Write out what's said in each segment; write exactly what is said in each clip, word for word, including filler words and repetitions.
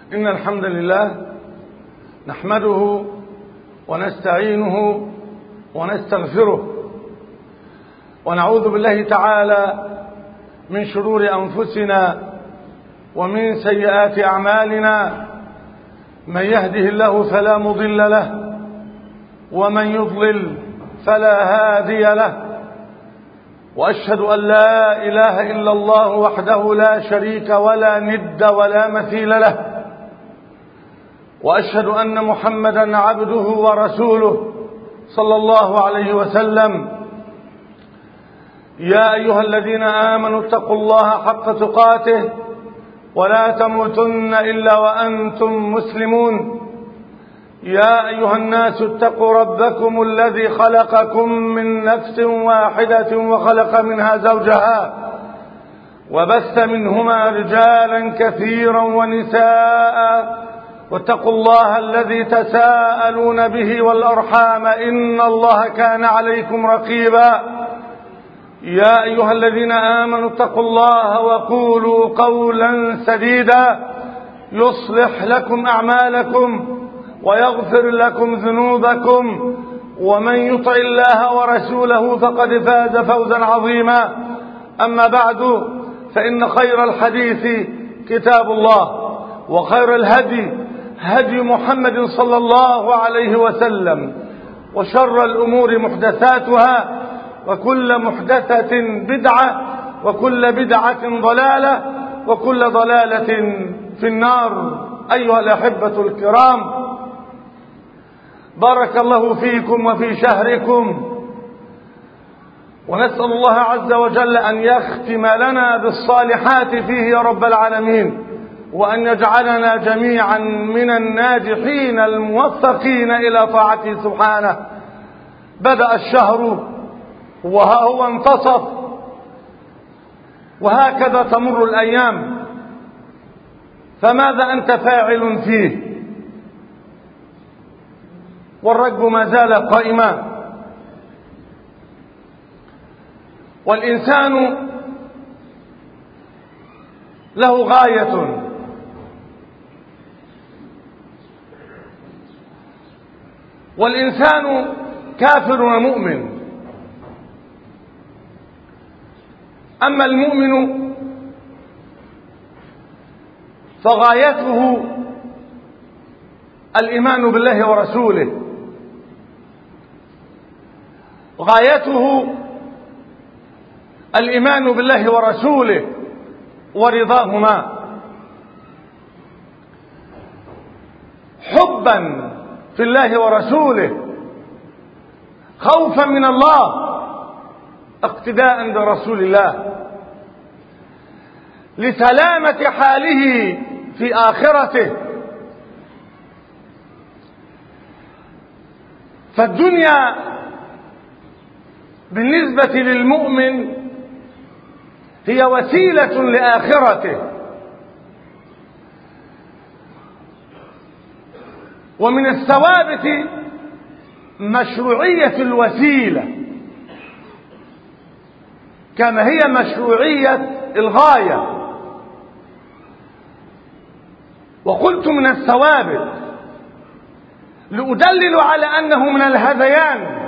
إن الحمد لله نحمده ونستعينه ونستغفره ونعوذ بالله تعالى من شرور أنفسنا ومن سيئات أعمالنا. من يهده الله فلا مضل له ومن يضلل فلا هادي له، وأشهد أن لا إله إلا الله وحده لا شريك ولا ند ولا مثيل له، وأشهد أن محمدا عبده ورسوله صلى الله عليه وسلم. يا أيها الذين آمنوا اتقوا الله حق تقاته ولا تموتن إلا وأنتم مسلمون. يا أيها الناس اتقوا ربكم الذي خلقكم من نفس واحدة وخلق منها زوجها وبث منهما رجالا كثيرا ونساء، واتقوا الله الذي تساءلون به والأرحام إن الله كان عليكم رقيبا. يا أيها الذين آمنوا اتقوا الله وقولوا قولا سديدا يصلح لكم أعمالكم ويغفر لكم ذنوبكم، ومن يطع الله ورسوله فقد فاز فوزا عظيما. أما بعد، فإن خير الحديث كتاب الله، وخير الهدي هدي محمد صلى الله عليه وسلم، وشر الأمور محدثاتها، وكل محدثة بدعة، وكل بدعة ضلالة، وكل ضلالة في النار. أيها الأحبة الكرام، بارك الله فيكم وفي شهركم، ونسأل الله عز وجل أن يختم لنا بالصالحات فيه يا رب العالمين، وأن يجعلنا جميعا من الناجحين الموفقين إلى طاعته سبحانه. بدأ الشهر وها هو انتصف، وهكذا تمر الأيام، فماذا أنت فاعل فيه؟ والركب ما زال قائما، والإنسان له غاية، والإنسان كافر ومؤمن. أما المؤمن فغايته الإيمان بالله ورسوله، غايته الإيمان بالله ورسوله ورضاهما، حبا في الله ورسوله، خوفا من الله، اقتداء برسول الله، لسلامة حاله في آخرته. فالدنيا بالنسبة للمؤمن هي وسيلة لآخرته، ومن الثوابت مشروعية الوسيلة كما هي مشروعية الغاية. وقلت من الثوابت لأدلل على أنه من الهذيان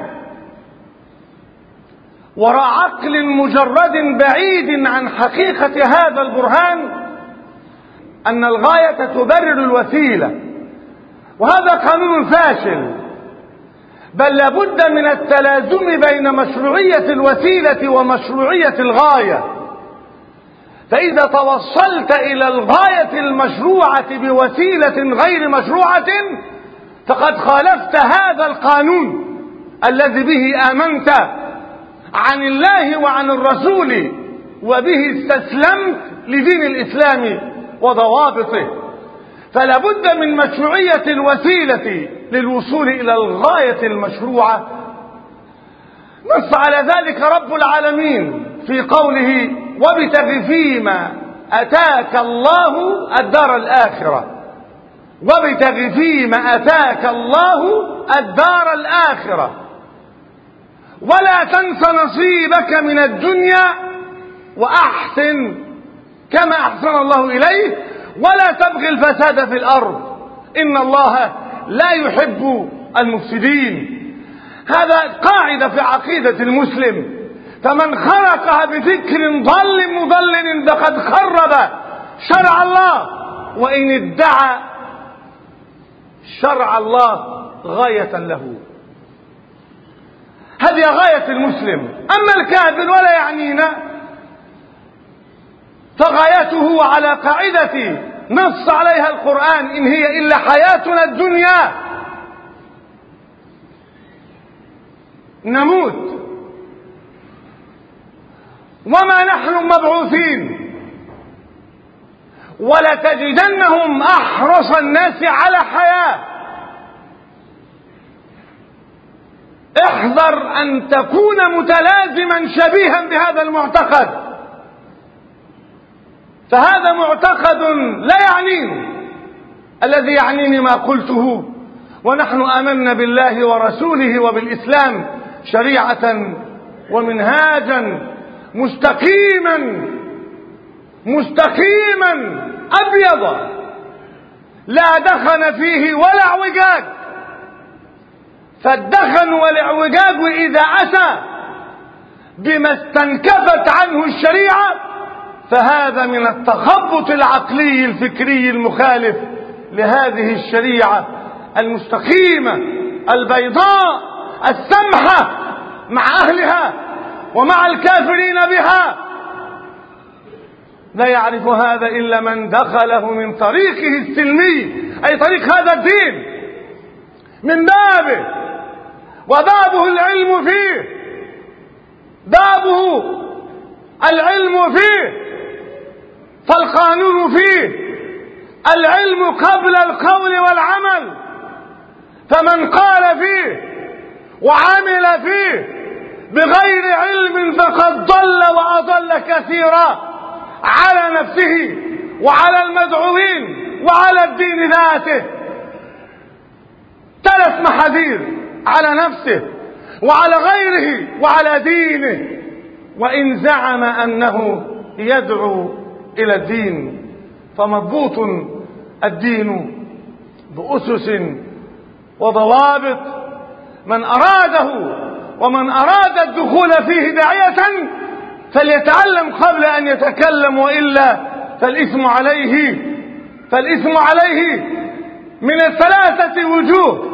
وراء عقل مجرد بعيد عن حقيقة هذا البرهان أن الغاية تبرر الوسيلة، وهذا قانون فاشل. بل لابد من التلازم بين مشروعية الوسيلة ومشروعية الغاية. فإذا توصلت إلى الغاية المشروعة بوسيلة غير مشروعة فقد خالفت هذا القانون الذي به آمنت عن الله وعن الرسول، وبه استسلمت لدين الإسلام وضوابطه. فلا بد من مشروعية الوسيلة للوصول إلى الغاية المشروعة. نص على ذلك رب العالمين في قوله: وابتغ فيما أتاك الله الدار الآخرة. وابتغ فيما أتاك الله الدار الآخرة ولا تنس نصيبك من الدنيا وأحسن كما أحسن الله إليه ولا تبغي الفساد في الأرض إن الله لا يحب المفسدين. هذا قاعدة في عقيدة المسلم، فمن خلقها بفكر ضل مضلل فقد خرب شرع الله، وإن ادعى شرع الله غاية له. هذه غاية المسلم. أما الكافر ولا يعنينا، فغايته على قاعدة نص عليها القرآن: إن هي إلا حياتنا الدنيا نموت وما نحن مبعوثين. ولتجدنهم أحرص الناس على حياة. احذر أن تكون متلازما شبيها بهذا المعتقد، فهذا معتقد لا يعنيني. الذي يعنيني ما قلته: ونحن آمنا بالله ورسوله وبالإسلام شريعة ومنهاجا مستقيما مستقيما أبيض لا دخن فيه ولا اعوجاج. فالدخن والاعوجاج إذا أتى بما استنكفت عنه الشريعة فهذا من التخبط العقلي الفكري المخالف لهذه الشريعة المستقيمة البيضاء السمحة مع أهلها ومع الكافرين بها. لا يعرف هذا إلا من دخله من طريقه السلمي، أي طريق هذا الدين، من بابه، وبابه العلم فيه، بابه العلم فيه، فالقانون فيه العلم قبل القول والعمل. فمن قال فيه وعمل فيه بغير علم فقد ضل وأضل كثيرا على نفسه وعلى المدعوين وعلى الدين ذاته. ثلاث محاذير على نفسه وعلى غيره وعلى دينه، وإن زعم أنه يدعو إلى الدين فمضبوط الدين بأسس وضوابط. من أراده ومن أراد الدخول فيه داعية فليتعلم قبل أن يتكلم، وإلا فالإثم عليه فالإثم عليه من الثلاثة وجوه.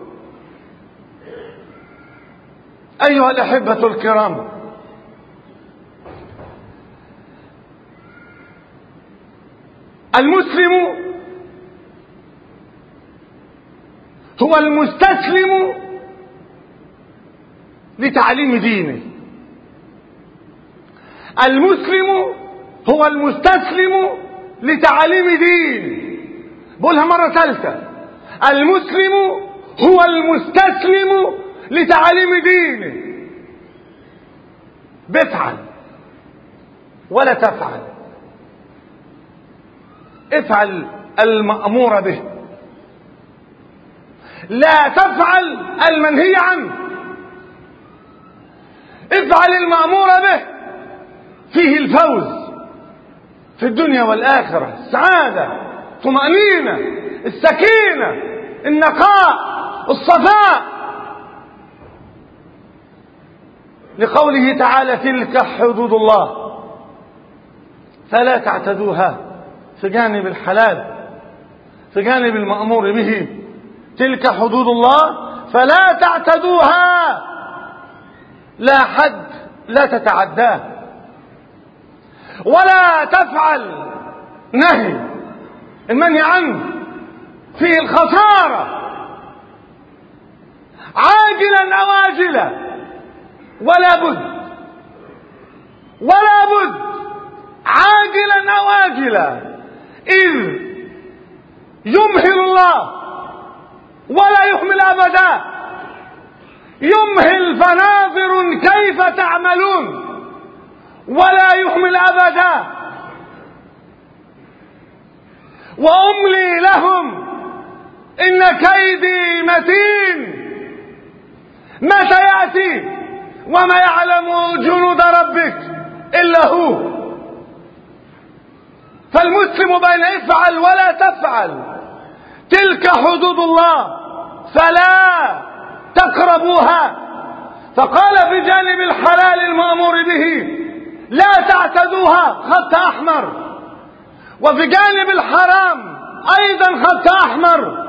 أيها الأحبة الكرام، المسلم هو المستسلم لتعليم دينه. المسلم هو المستسلم لتعليم دينه. بقولها مرة ثالثة: المسلم هو المستسلم لتعليم دينه. بفعل ولا تفعل، افعل المأمور به، لا تفعل المنهي عنه. افعل المأمور به، فيه الفوز في الدنيا والآخرة، السعادة، طمأنينة، السكينة، النقاء، الصفاء. لقوله تعالى: تلك حدود الله فلا تعتدوها. في جانب الحلال، في جانب المأمور به، تلك حدود الله فلا تعتدوها، لا حد لا تتعداه. ولا تفعل نهي، المنهي عنه فيه الخسارة عاجلا أو آجلا، ولا بد ولا بد عاجلا أو آجلا، إذ يمهل الله ولا يهمل أبدا. يمهل فناظر كيف تعملون ولا يهمل أبدا. وأملي لهم إن كيدي متين. متى يأتي وما يعلم جنود ربك إلا هو. فالمسلم بين افعل ولا تفعل، تلك حدود الله فلا تقربوها. فقال في جانب الحلال المأمور به لا تعتدوها خط أحمر، وفي جانب الحرام أيضا خط أحمر،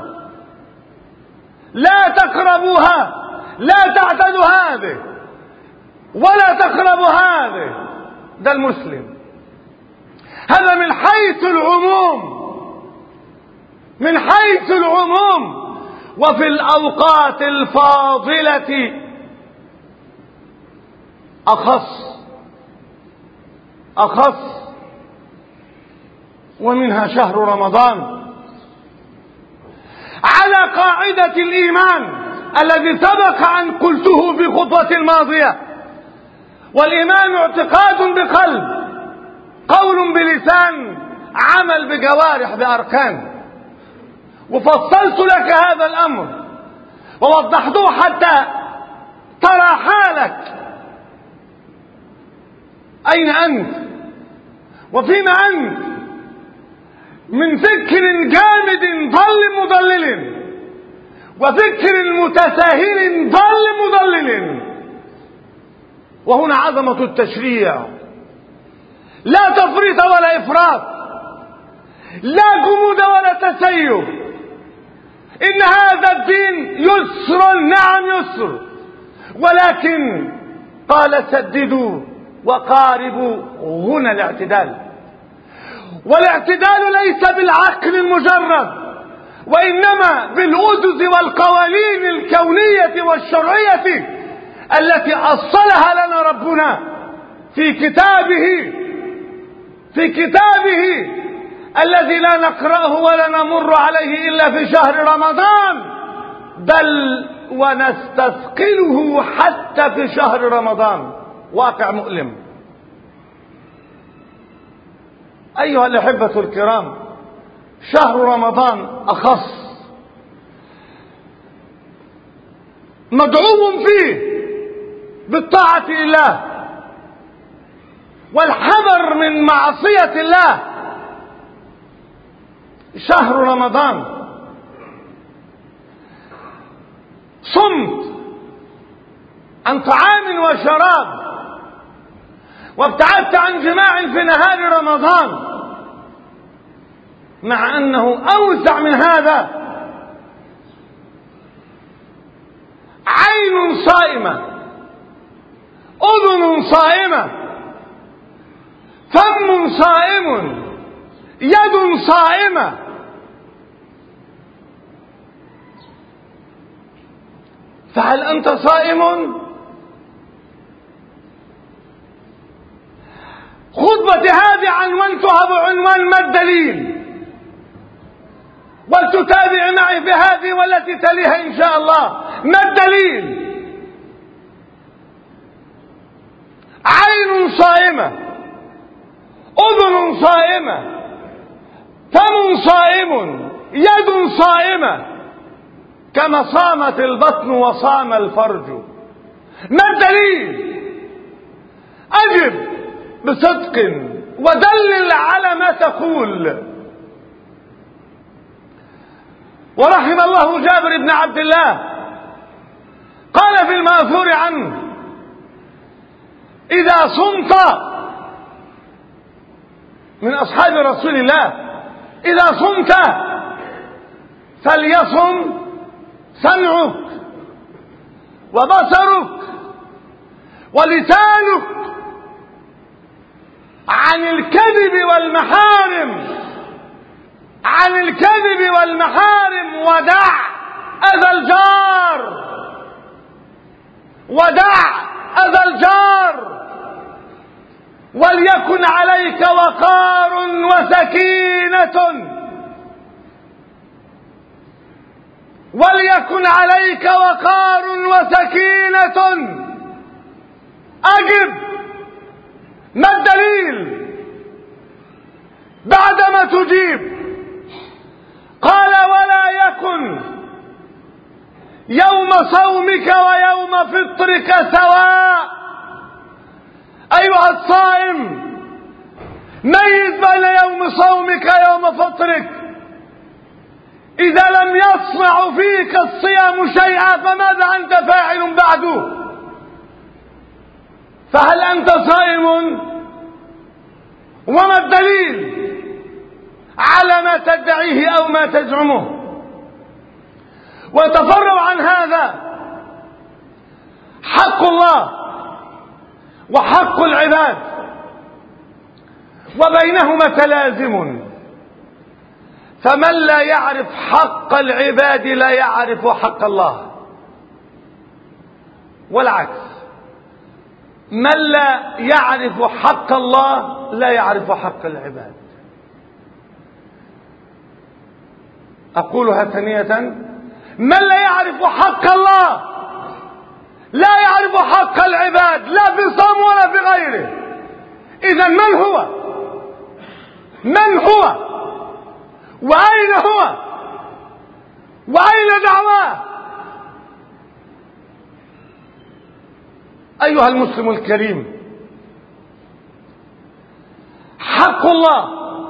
لا تقربوها، لا تعتدوا هذه ولا تقربوا هذه. ده المسلم. هذا من حيث العموم، من حيث العموم. وفي الأوقات الفاضلة أخص أخص، ومنها شهر رمضان. على قاعدة الإيمان الذي سبق أن قلته في خطوة الماضية، والإيمان اعتقاد بقلب، قول بلسان، عمل بجوارح بأركان. وفصلت لك هذا الأمر ووضحته حتى ترى حالك أين أنت وفيما أنت، من فكر جامد ضل مضلل وفكر متساهل ضل مضلل. وهنا عظمة التشريع، لا تفريط ولا إفراط، لا جمود ولا تسيب. إن هذا الدين يسر، نعم يسر، ولكن قال سددوا وقاربوا، هنا الاعتدال. والاعتدال ليس بالعقل المجرد، وإنما بالأسس والقوانين الكونية والشرعية التي أصلها لنا ربنا في كتابه في كتابه الذي لا نقرأه ولا نمر عليه إلا في شهر رمضان، بل ونستثقله حتى في شهر رمضان. واقع مؤلم. أيها الأحبة الكرام، شهر رمضان أخص، مدعو فيه بالطاعة لله والحذر من معصية الله. شهر رمضان صمت عن طعام وشراب وابتعدت عن جماع في نهار رمضان، مع أنه أوسع من هذا. عين صائمة، أذن صائمة، فم صائم، يد صائمة. فهل أنت صائم؟ خطبتي هذه عنوانتها بعنوان ما الدليل، ولتتابع معي في هذه والتي تليها إن شاء الله. ما الدليل؟ عين صائمة، أذن صائمة، فم صائم، يد صائمة، كما صامت البطن وصام الفرج. ما الدليل؟ أجب بصدق ودلل على ما تقول. ورحم الله جابر بن عبد الله، قال في المأثور عنه: إذا صمت، من أصحاب رسول الله، إذا صمت فليصم سمعك وبصرك ولسانك عن الكذب والمحارم، عن الكذب والمحارم، ودع أذى الجار، ودع أذى الجار، وليكن عليك وقار وسكينة، وليكن عليك وقار وسكينة. أجب، ما الدليل؟ بعدما تجيب قال: ولا يكن يوم صومك ويوم فطرك سواء. أيها الصائم، ميز بين يوم صومك ويوم فطرك. إذا لم يصنع فيك الصيام شيئا فماذا أنت فاعل بعده؟ فهل أنت صائم؟ وما الدليل على ما تدعيه أو ما تزعمه؟ وتفرع عن هذا حق الله وحق العباد، وبينهما تلازم. فمن لا يعرف حق العباد لا يعرف حق الله، والعكس، من لا يعرف حق الله لا يعرف حق العباد. أقولها ثانية: من لا يعرف حق الله لا يعرف حق العباد، لا في صوم ولا في غيره. إذا من هو؟ من هو؟ وأين هو؟ وأين دعواه؟ أيها المسلم الكريم، حق الله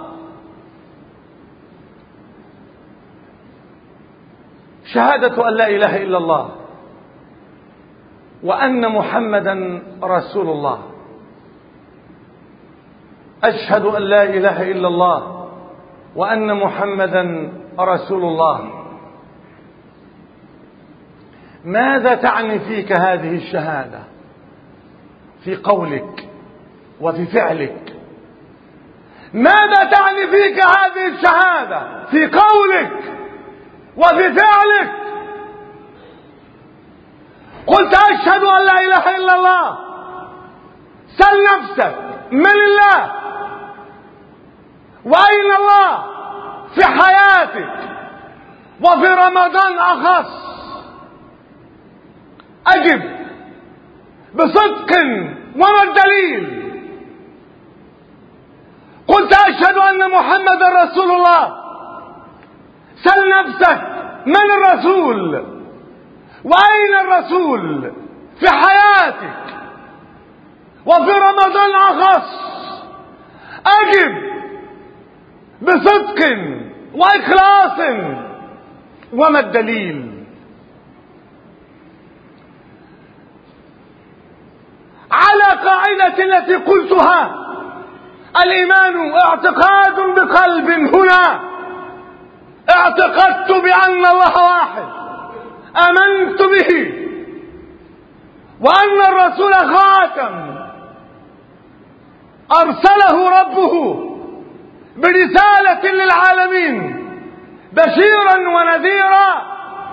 شهادة أن لا إله إلا الله وأن محمدا رسول الله. أشهد أن لا إله إلا الله وأن محمدا رسول الله. ماذا تعني فيك هذه الشهادة في قولك وفي فعلك؟ ماذا تعني فيك هذه الشهادة في قولك وفي فعلك؟ قلت أشهد أن لا إله إلا الله، سل نفسك: من الله؟ وأين الله في حياتك وفي رمضان أخص؟ أجب بصدق: وما الدليل؟ قلت أشهد أن محمد رسول الله، سل نفسك: من الرسول؟ وأين الرسول في حياتك وفي رمضان أخص؟ أجب بصدق وإخلاص: وما الدليل؟ على قاعدة التي قلتها: الإيمان اعتقاد بقلب. هنا اعتقدت بأن الله واحد، آمنت به، وأن الرسول خاتم أرسله ربه برسالة للعالمين بشيرا ونذيرا،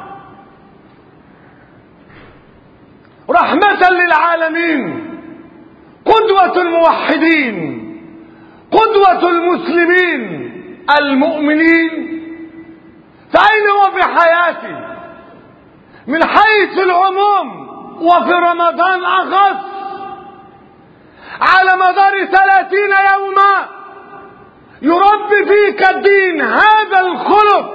رحمة للعالمين، قدوة الموحدين، قدوة المسلمين المؤمنين. فأين هو في حياتي من حيث العموم وفي رمضان أخص؟ على مدار ثلاثين يوما يربي فيك الدين هذا الخلق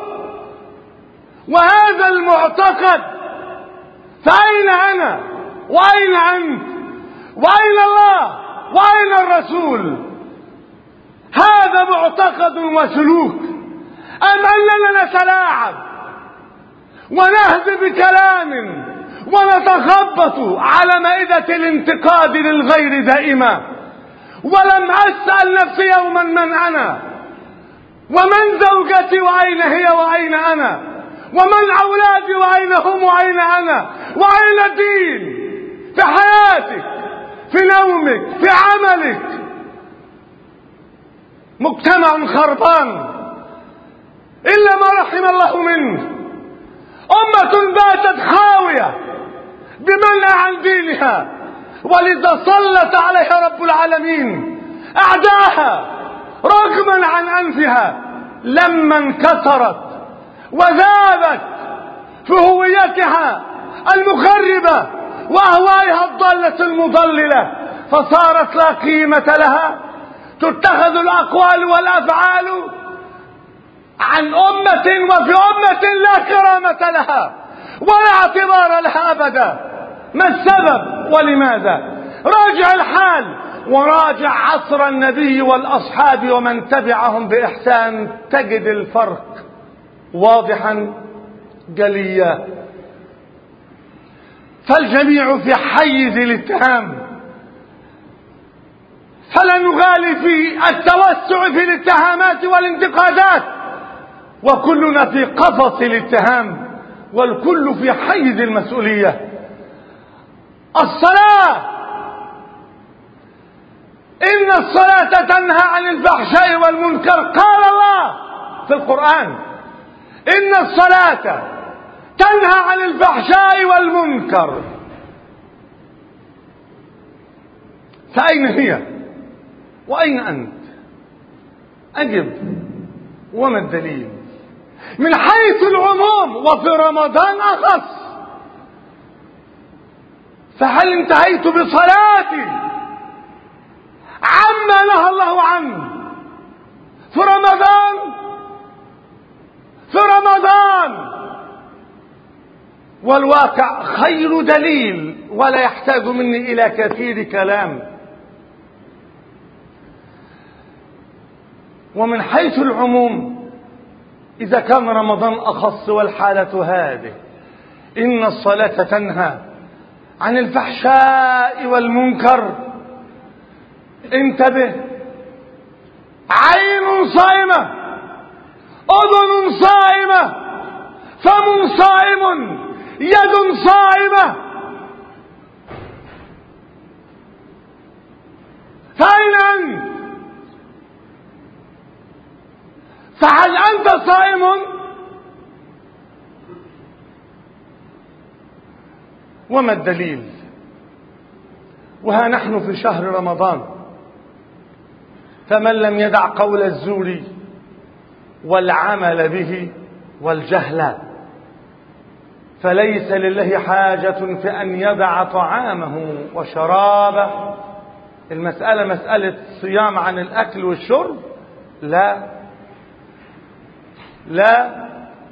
وهذا المعتقد. فأين أنا وأين أنت وأين الله وأين الرسول؟ هذا معتقد وسلوك، أم أننا نتلاعب ونهدي بكلام ونتخبط على مائدة الانتقاد للغير دائما؟ ولم أسأل نفسي يوما من أنا، ومن زوجتي وأين هي وأين أنا، ومن أولادي وأين هم وأين أنا، وأين الدين في حياتك، في نومك، في عملك. مجتمع خربان إلا ما رحم الله منه، أمة باتت خاوية بمنع عن دينها، ولذا سلط عليها رب العالمين أعداءها رغما عن أنفها لما انكسرت وذابت في هويتها المخربة وأهوائها الضالة المضللة، فصارت لا قيمة لها، تتخذ الأقوال والأفعال عن أمة وفي أمة لا كرامة لها ولا اعتبار لها أبدا. ما السبب ولماذا؟ راجع الحال وراجع عصر النبي والأصحاب ومن تبعهم بإحسان تجد الفرق واضحا جليا. فالجميع في حيز الاتهام، فلا نغالي في التوسع في الاتهامات والانتقادات، وكلنا في قفص الاتهام والكل في حيز المسؤولية. الصلاة، إن الصلاة تنهى عن الفحشاء والمنكر، قال الله في القرآن إن الصلاة تنهى عن الفحشاء والمنكر. فأين هي وأين أنت؟ أجب، وما الدليل؟ من حيث العموم وفي رمضان أخص، فهل انتهيت بصلاتي عما نهى الله عنه في رمضان؟ في رمضان والواقع خير دليل ولا يحتاج مني إلى كثير كلام. ومن حيث العموم إذا كان رمضان أخص والحالة هذه، إن الصلاة تنهى عن الفحشاء والمنكر، انتبه، عين صائمة، أذن صائمة، فم صائم، يد صائمة، فأين أنت؟ فهل أنت صائم؟ وما الدليل؟ وها نحن في شهر رمضان، فمن لم يدع قول الزور والعمل به والجهل فليس لله حاجة في أن يدع طعامه وشرابه. المسألة مسألة صيام عن الأكل والشرب؟ لا لا.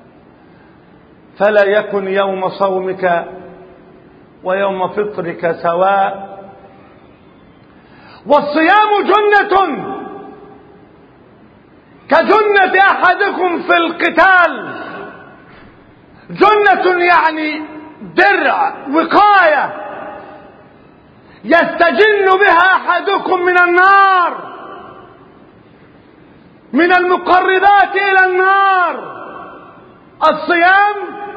فلا يكن يوم صومك ويوم فطرك سواء. والصيام جنة كجنة أحدكم في القتال، جنة يعني درع وقاية يستجن بها أحدكم من النار، من المقربات إلى النار الصيام.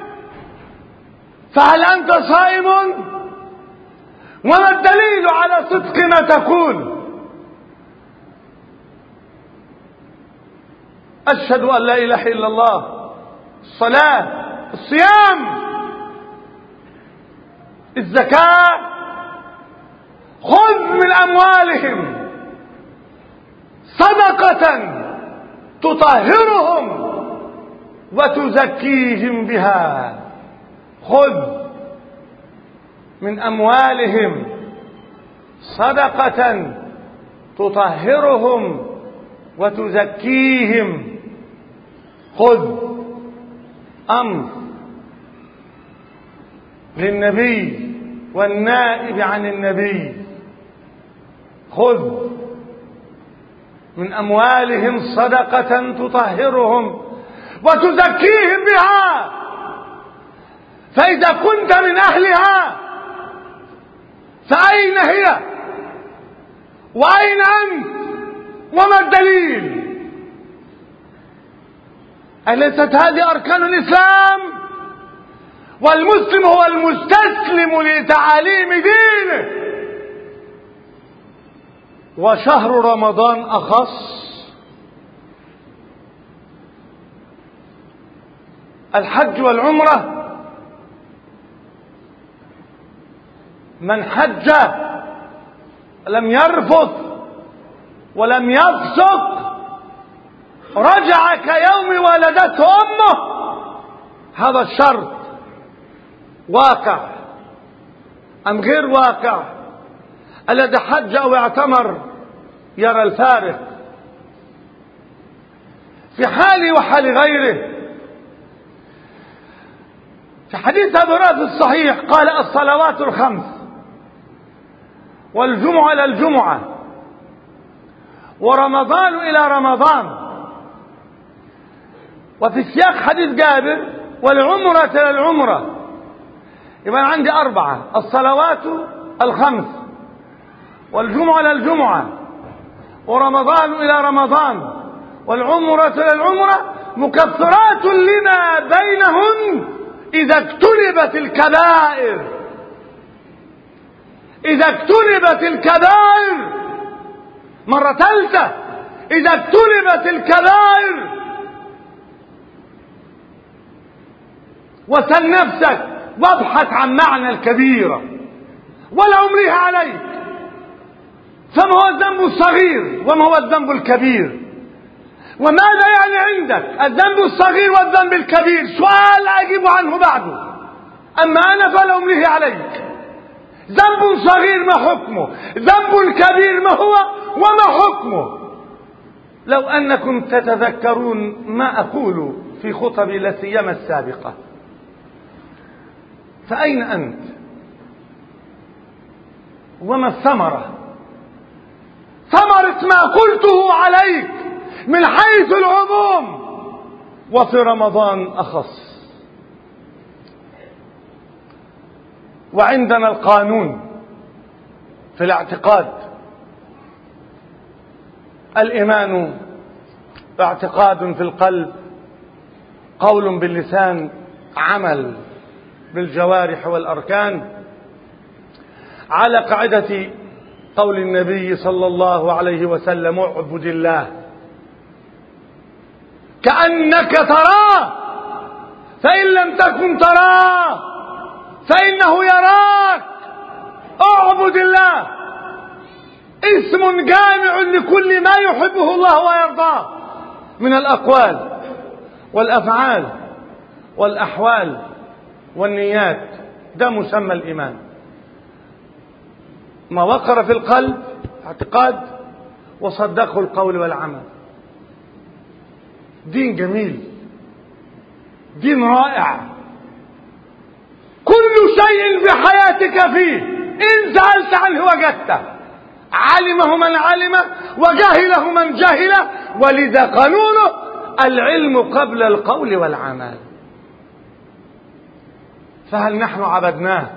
فهل أنت صائم؟ وما الدليل على صدق ما تقول؟ أشهد أن لا إله إلا الله، الصلاة، الصيام، الزكاة. خذ من أموالهم صدقة تطهرهم وتزكيهم بها. خذ من أموالهم صدقة تطهرهم وتزكيهم. خذ أمر للنبي والنائب عن النبي. خذ من أموالهم صدقة تطهرهم وتزكيهم بها. فإذا كنت من أهلها فأين هي وأين أنت وما الدليل؟ أليست هذه أركان الإسلام؟ والمسلم هو المستسلم لتعاليم دينه. وشهر رمضان أخص. الحج والعمرة، من حج لم يرفث ولم يفسق رجع كيوم ولدته أمه. هذا الشرط واقع أم غير واقع؟ الذي حج أو اعتمر يرى الفارق في حالي وحال غيره. في حديث أبي هريرة الصحيح قال: الصلوات الخمس والجمعة إلى الجمعة ورمضان إلى رمضان. وفي سياق حديث جابر والعمرة إلى العمرة. يبقى عندي أربعة: الصلوات الخمس، والجمعة إلى الجمعة، ورمضان إلى رمضان، والعمرة إلى العمرة، مكفرات لما بينهن إذا اجتنبت الكبائر. إذا اجتنبت الكبائر. مرة ثالثة: إذا اجتنبت الكبائر. وسل نفسك وابحث عن معنى الكبيرة ولا أمليها عليك. فما هو الذنب الصغير وما هو الذنب الكبير؟ وماذا يعني عندك الذنب الصغير والذنب الكبير؟ سؤال أجيب عنه بعده. أما أنا فلا أمليه عليك. ذنب صغير ما حكمه؟ ذنب كبير ما هو وما حكمه؟ لو أنكم تتذكرون ما أقول في خطبي لا سيما السابقة، فأين أنت؟ وما الثمرة؟ ثمرة ما قلته عليك من حيث العموم وفي رمضان أخص. وعندنا القانون في الاعتقاد: الإيمان اعتقاد في القلب، قول باللسان، عمل بالجوارح والأركان، على قاعدة قول النبي صلى الله عليه وسلم: اعبد الله كأنك تراه، فإن لم تكن تراه فإنه يراك. اعبد الله اسم جامع لكل ما يحبه الله ويرضاه من الأقوال والأفعال والأحوال والنيات. ده مسمى الإيمان، ما وقر في القلب اعتقاد وصدقه القول والعمل. دين جميل، دين رائع، كل شيء في حياتك فيه إن سألت عنه وجدته، علمه من علمه وجهله من جهله. ولذا قانونه العلم قبل القول والعمل. فهل نحن عبدناه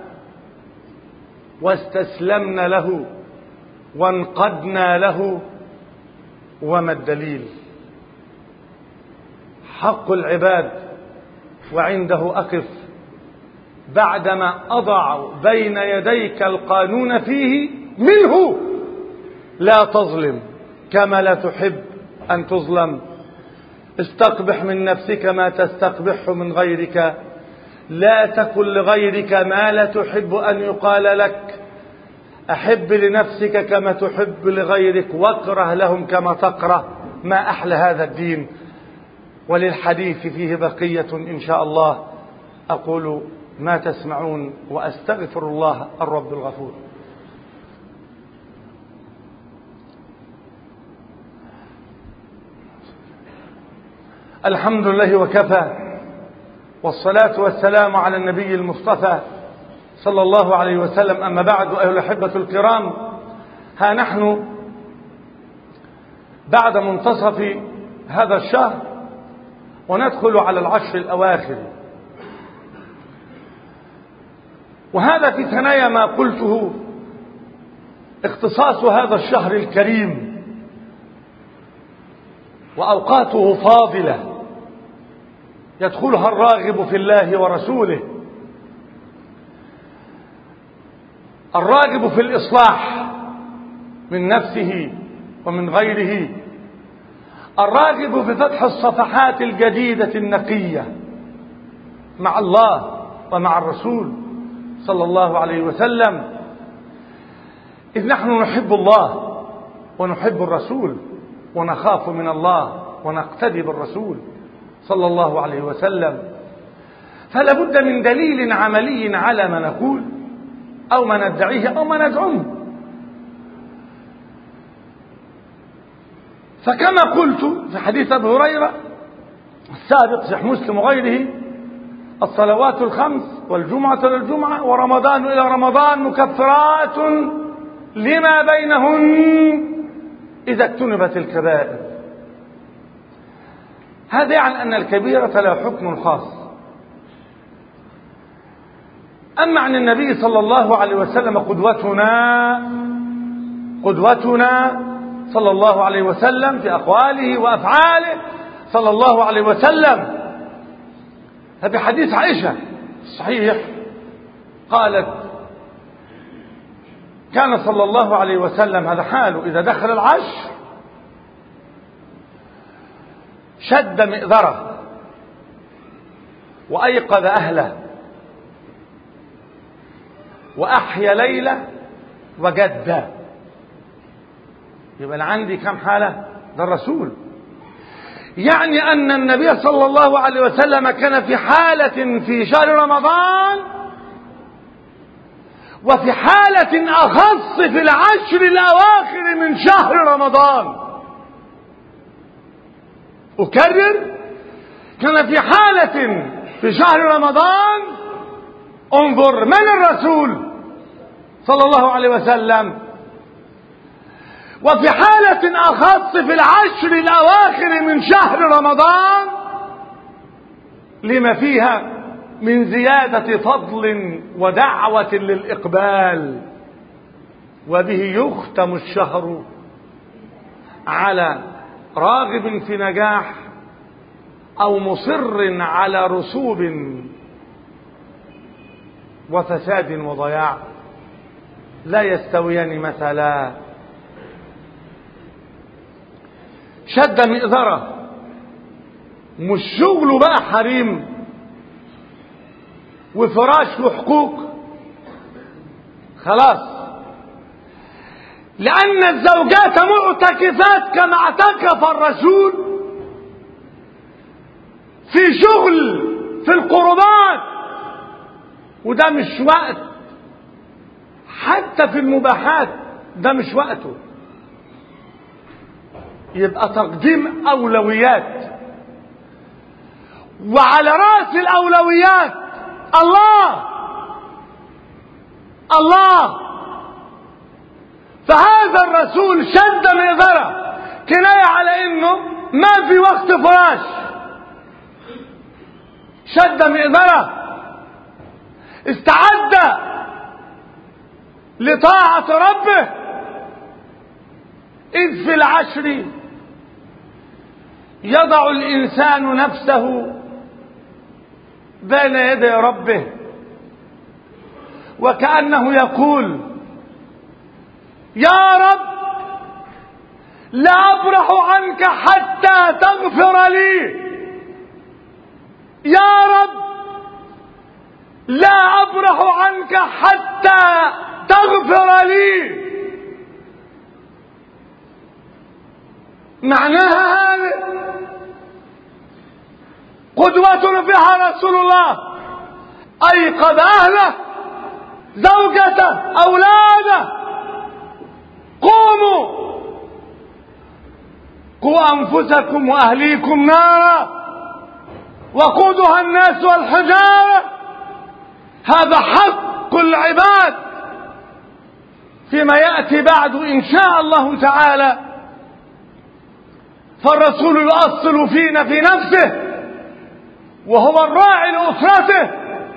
واستسلمنا له وانقدنا له؟ وما الدليل؟ حق العباد وعنده أقف بعدما أضع بين يديك القانون فيه منه: لا تظلم كما لا تحب أن تظلم، استقبح من نفسك ما تستقبح من غيرك، لا تكن لغيرك ما لا تحب أن يقال لك، أحب لنفسك كما تحب لغيرك، واكره لهم كما تكره. ما أحلى هذا الدين. وللحديث فيه بقية إن شاء الله. أقول ما تسمعون وأستغفر الله الرب الغفور. الحمد لله وكفى، والصلاة والسلام على النبي المصطفى صلى الله عليه وسلم. أما بعد، أيها الأحبة الكرام، ها نحن بعد منتصف هذا الشهر وندخل على العشر الأواخر، وهذا في ثنايا ما قلته اختصاص هذا الشهر الكريم وأوقاته فاضلة يدخلها الراغب في الله ورسوله، الراغب في الإصلاح من نفسه ومن غيره، الراغب في فتح الصفحات الجديدة النقية مع الله ومع الرسول صلى الله عليه وسلم. إذ نحن نحب الله ونحب الرسول ونخاف من الله ونقتدي بالرسول صلى الله عليه وسلم، فلا بد من دليل عملي على ما نقول أو ما ندعيه أو ما ندعمه. فكما قلت في حديث أبي هريرة السابق في مسلم وغيره: الصلوات الخمس، والجمعة إلى الجمعة، ورمضان إلى رمضان، مكفرات لما بينهن إذا اجتنبت الكبائر. هذا يعني أن الكبيرة لها حكم خاص. أما عن النبي صلى الله عليه وسلم قدوتنا قدوتنا صلى الله عليه وسلم في أقواله وأفعاله صلى الله عليه وسلم. هذا حديث عائشة صحيح، قالت كان صلى الله عليه وسلم هذا حاله إذا دخل العشر شد مئذره وأيقظ أهله وأحيا ليلة وجد. يبقى عندي كم حالة؟ ده الرسول. يعني أن النبي صلى الله عليه وسلم كان في حالة في شهر رمضان، وفي حالة أخص في العشر الأواخر من شهر رمضان. أكرر، كان في حالة في شهر رمضان، انظر من الرسول صلى الله عليه وسلم، وفي حالة أخص في العشر الأواخر من شهر رمضان لما فيها من زيادة فضل ودعوة للإقبال. وبه يختم الشهر على راغب في نجاح أو مصر على رسوب وفساد وضياع، لا يستويان مثلا. شد مئذرة، مش شغله بقى حريم وفراش وحقوق خلاص، لأن الزوجات معتكفات كما اعتكف الرسول في شغل في القربات، وده مش وقت. حتى في المباحات ده مش وقته. يبقى تقديم أولويات، وعلى رأس الأولويات الله الله. فهذا الرسول شد مئذرة كناية على انه ما في وقت فراش. شد مئذرة، استعد لطاعة ربه، إذ في العشر يضع الإنسان نفسه بين يدي ربه، وكأنه يقول يا رب لا أبرح عنك حتى تغفر لي، يا رب لا أبرح عنك حتى تغفر لي. معناها هذا قدوة فيها رسول الله، أيقظ أهله زوجته أولاده، قوموا قوا أنفسكم وأهليكم نارا وقودها الناس والحجارة. هذا حق العباد فيما يأتي بعد إن شاء الله تعالى. فالرسول يؤصل فينا في نفسه وهو الراعي لأسرته،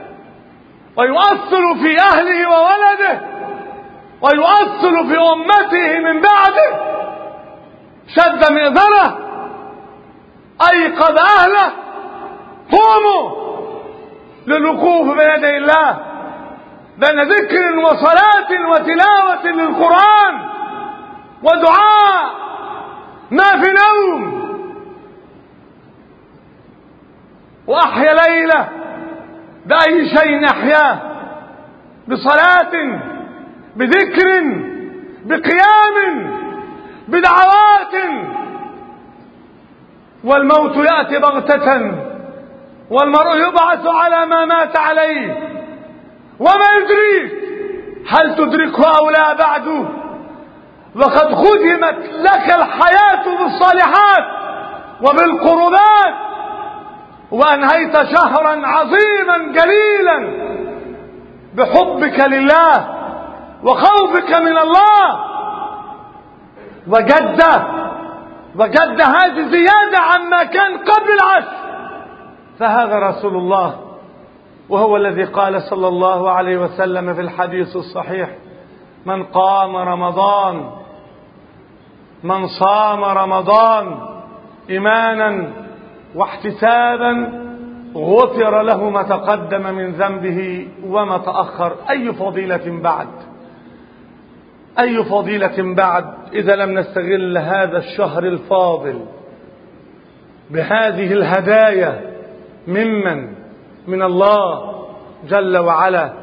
ويؤصل في أهله وولده، ويؤصل في أمته من بعده. شد مئذرة، أيقظ أهله، قوموا للوقوف بين يدي الله بين ذكر وصلاة وتلاوة للقرآن ودعاء، ما في نوم. وأحيا ليلة بأي شيء أحياه، بصلاة، بذكر، بقيام، بدعوات. والموت يأتي بغتة، والمرء يبعث على ما مات عليه، وما يدريك هل تدركه أو لا بعد، وقد ختمت لك الحياة بالصالحات وبالقربات، وأنهيت شهرا عظيما جليلا بحبك لله وخوفك من الله. وجد وجد هذه زيادة عما كان قبل العشر. فهذا رسول الله، وهو الذي قال صلى الله عليه وسلم في الحديث الصحيح: من قام رمضان من صام رمضان إيمانا واحتسابا غفر له ما تقدم من ذنبه وما تأخر. أي فضيلة بعد، أي فضيلة بعد إذا لم نستغل هذا الشهر الفاضل بهذه الهدايا ممن من الله جل وعلا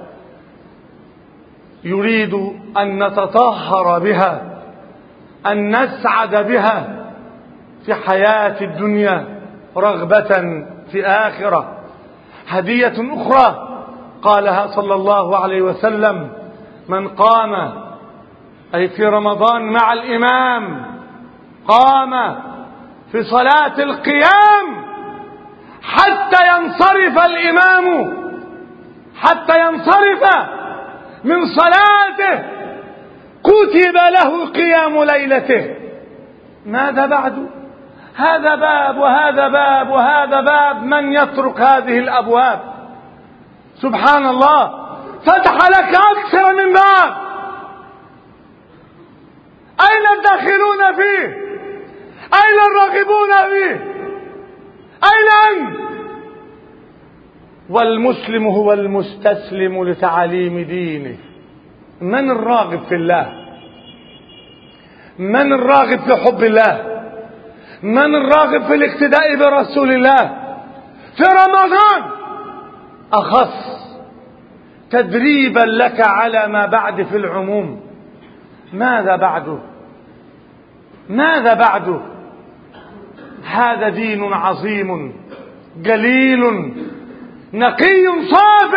يريد أن نتطهر بها، أن نسعد بها في حياة الدنيا رغبة في آخرة. هدية أخرى قالها صلى الله عليه وسلم: من قام أي في رمضان مع الإمام، قام في صلاة القيام حتى ينصرف الإمام، حتى ينصرف من صلاته، كتب له قيام ليلته. ماذا بعد؟ هذا باب وهذا باب وهذا باب، من يترك هذه الأبواب؟ سبحان الله، فتح لك أكثر من باب. أين الداخلون فيه؟ أين الراغبون فيه؟ أين أنت؟ والمسلم هو المستسلم لتعاليم دينه. من الراغب في الله؟ من الراغب في حب الله؟ من الراغب في الاقتداء برسول الله في رمضان أخص، تدريبا لك على ما بعد في العموم؟ ماذا بعده؟ ماذا بعده؟ هذا دين عظيم جليل نقي صاف،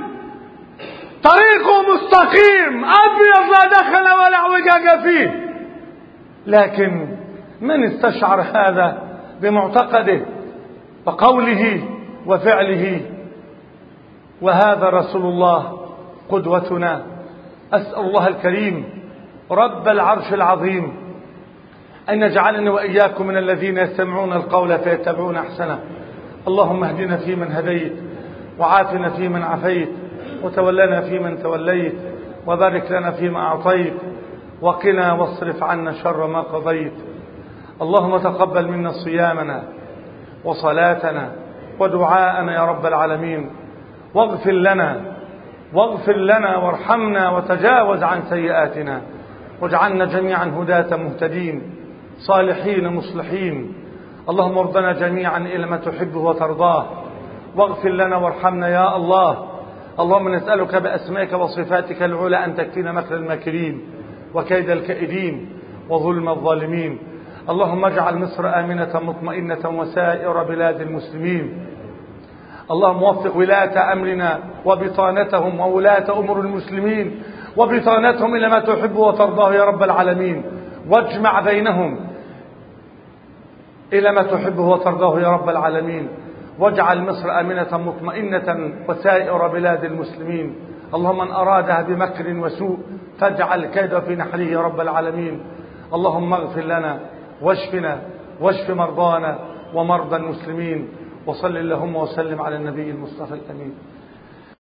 طريقه مستقيم أبيض لا دخل ولا اعوجاج فيه. لكن من استشعر هذا بمعتقده وقوله وفعله؟ وهذا رسول الله قدوتنا. أسأل الله الكريم رب العرش العظيم أن يجعلني وإياكم من الذين يستمعون القول فيتبعون أحسنه. اللهم اهدنا فيمن هديت، وعافنا فيمن عافيت، وتولنا فيمن توليت، وبارك لنا فيما أعطيت، وقنا واصرف عنا شر ما قضيت. اللهم تقبل منا صيامنا وصلاتنا ودعاءنا يا رب العالمين، واغفر لنا واغفر لنا وارحمنا وتجاوز عن سيئاتنا، واجعلنا جميعا هداة مهتدين صالحين مصلحين. اللهم ارضنا جميعا إلى ما تحبه وترضاه، واغفر لنا وارحمنا يا الله. اللهم نسألك بأسمائك وصفاتك العلى أن تكفينا مكر الماكرين وكيد الكائدين وظلم الظالمين. اللهم اجعل مصر آمنة مطمئنة وسائر بلاد المسلمين. اللهم وفق ولاة أمرنا وبطانتهم وولاة أمور المسلمين وبطانتهم إلى ما تحب وترضاه يا رب العالمين، واجمع بينهم إلى ما تحبه وترضاه يا رب العالمين. واجعل مصر آمنة مطمئنة وسائر بلاد المسلمين. اللهم من أرادها بمكر وسوء فاجعل كيده في نحره يا رب العالمين. اللهم اغفر لنا واشفنا واشف مرضانا ومرضى المسلمين. وصل اللهم وسلم على النبي المصطفى الأمين.